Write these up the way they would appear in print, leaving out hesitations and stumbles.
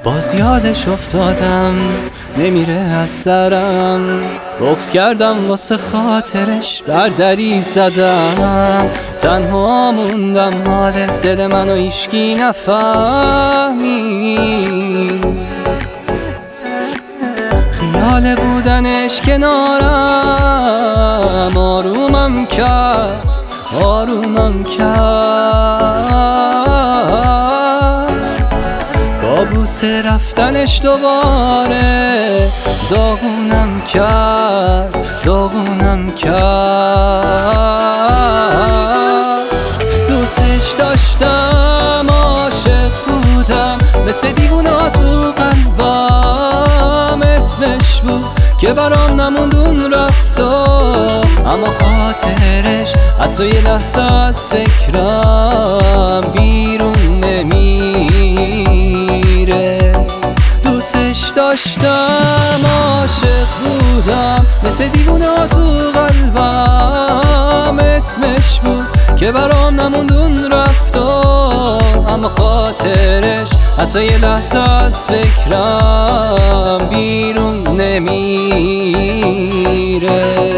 باز یادش افتادم نمیره از سرم، بغض کردم واسه خاطرش بر دری زدم، تنها موندم حال دل منو هیچکی نفهمی، خیال بودنش کنارم آرومم کرد کابوس رفتنش دوباره داغونم کرد دوستش داشتم، عاشق بودم، مثل دیوونا تو قلبم اسمش بود که برام نموند اون رفتا، اما خاطرش حتی یه لحظه از فکرم بیرون نمیره. دوستش داشتم، عاشق بودم، مثل دیوونا تو قلبم اسمش بود که برام نموند اون رفتا، اما خاطرش حتی یه لحظه از فکرم بیرون نمیره.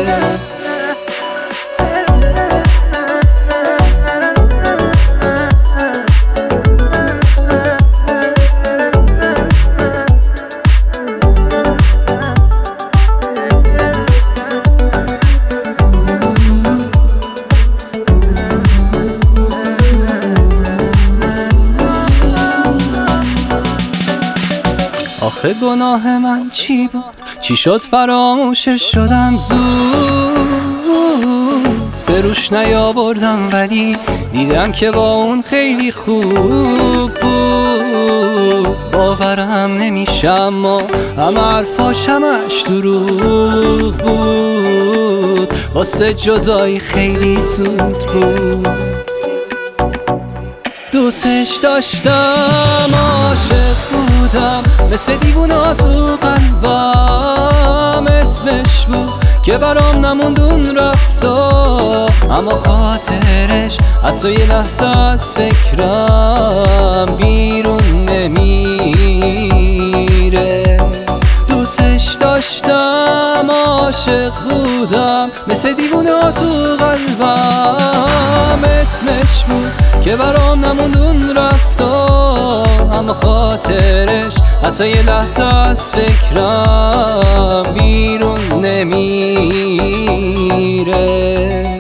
آخه گناه من چی بود؟ چی شد فراموشش شدم زود؟ به روش نیاوردم ولی دیدم که با اون خیلی خوب بود. باورم نمیشه اما همه حرفاش همش دروغ بود، واسه جدایی خیلی زود بود. دوستش داشتم، عاشق بودم، مثل دیوونا تو قلبم اسمش بود که برام نموند اون رفتا، اما خاطرش حتی یه لحظه از فکرم بیرون نمیره. دوستش داشتم، عاشق بودم، مثل دیوونا تو قلبم اسمش بود که برام نموند اون رفتا، اما خاطرش حتی یه لحظه از فکرم بیرون نمیره.